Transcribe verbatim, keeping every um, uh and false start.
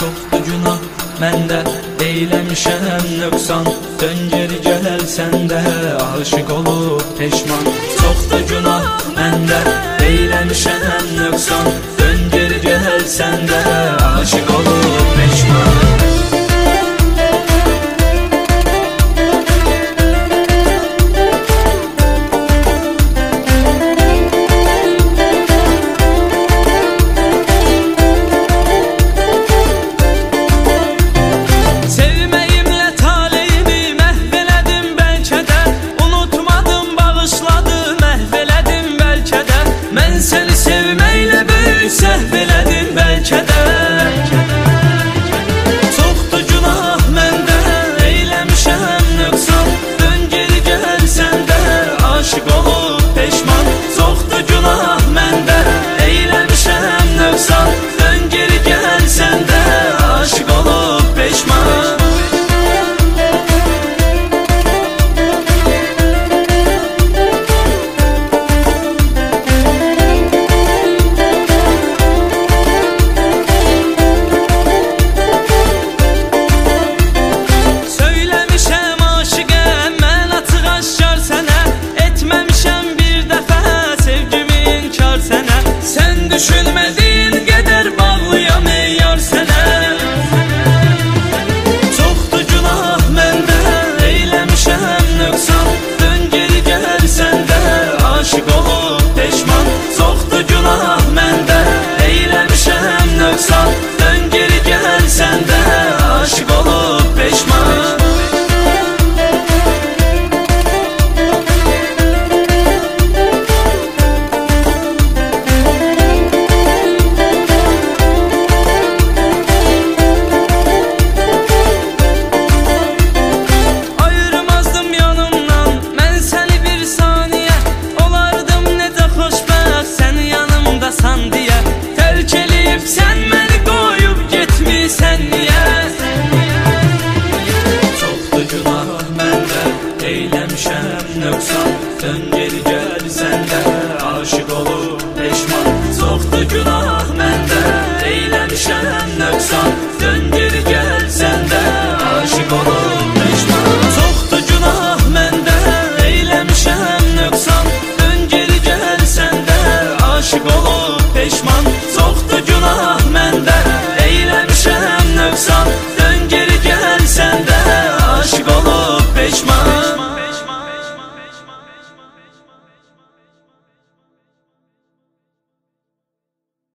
çoxdur günah məndə, eyləmişəm nöqsan. Dön geri gəl səndə, aşıq olub peşman. Çoxdur günah məndə, eyləmişəm nöqsan. Dön geri gəl səndə, aşıq olub peşman. Seni sevməklə böyük səhv elədim bəlkə də. Çoxdur günah məndə, eyləmişəm nöqsan. Dön geri gəl səndə, aşıq olub peşman. Çoxdur günah məndə, eyləmişəm nöqsan. Dön geri gəl səndə, aşıq olub peşman. Düşünmədiyin qədər bağlıyam ey yar sənə. Çoxdur günah məndə, eyləmişəm nöqsan. Dön geri gəl səndə, aşıq olub peşman. Çoxdur günah məndə, eyləmişəm nöqsan. Dön geri gəl səndə, aşıq olub peşman. Sen